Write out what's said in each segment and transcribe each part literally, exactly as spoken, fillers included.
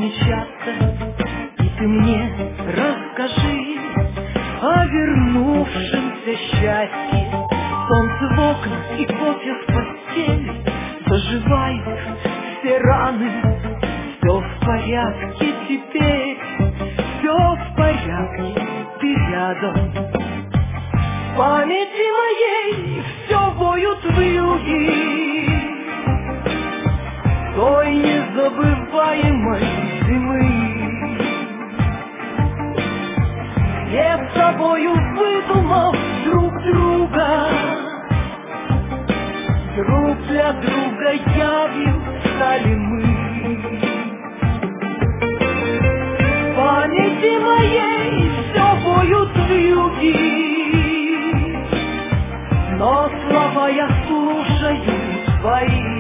нечасто, и ты мне расскажи о вернувшемся счастье. Солнце в окна и кофе в постели, заживают все раны. Все в порядке теперь, все в порядке, ты рядом. В памяти моей все воют вьюги той незабываемой зимы. Не с собою выдумав друг друга, друг для друга явью стали мы. В памяти моей все воют вьюги, но слова я слушаю твои.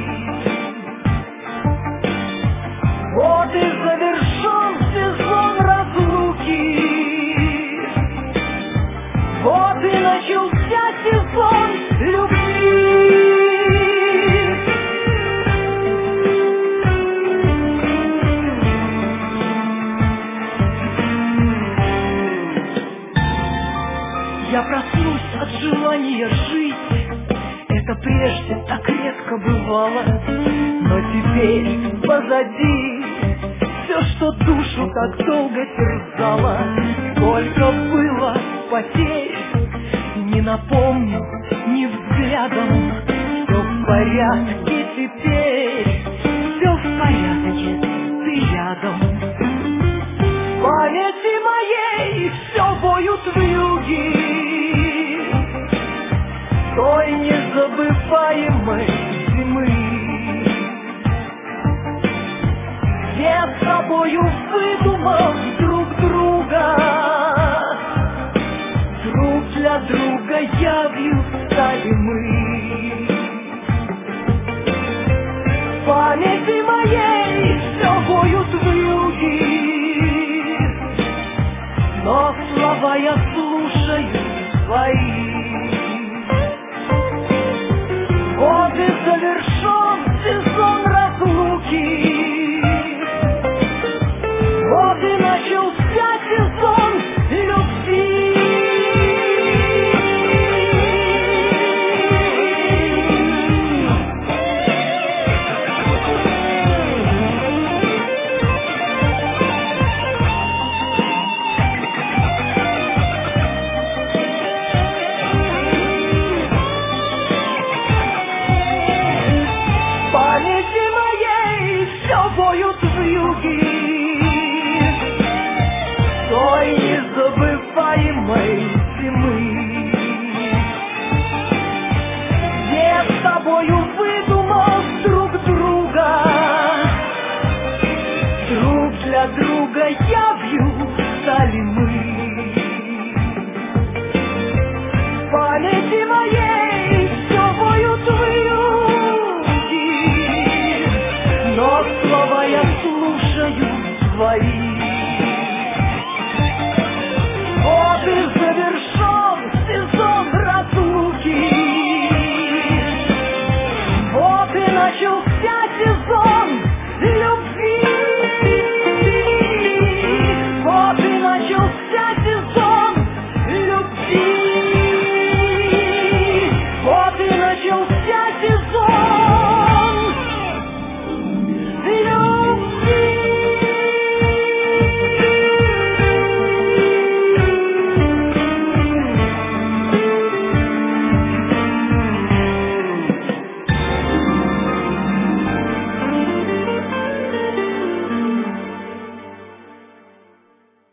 Вот и завершен сезон разлуки, вот и начался сезон любви. Я проснусь от желания жить, это прежде так редко бывало, но теперь позади все, что душу так долго терзало. Сколько было потерь, не напомню ни взглядом. Все в порядке теперь, все в порядке, ты рядом. В памяти моей все воют вьюги той незабываемой зимы. Я с тобою выдумал друг друга, друг для друга явью стали мы. В памяти моей все воют вьюги, но слова я слушаю твои. Вот и завершен сезон разлуки, вот и начался сезон любви. В памяти моей все воют вьюги той незабываемой зимы. Я с тобою выдумал друг друга, друг для друга явью стали мы.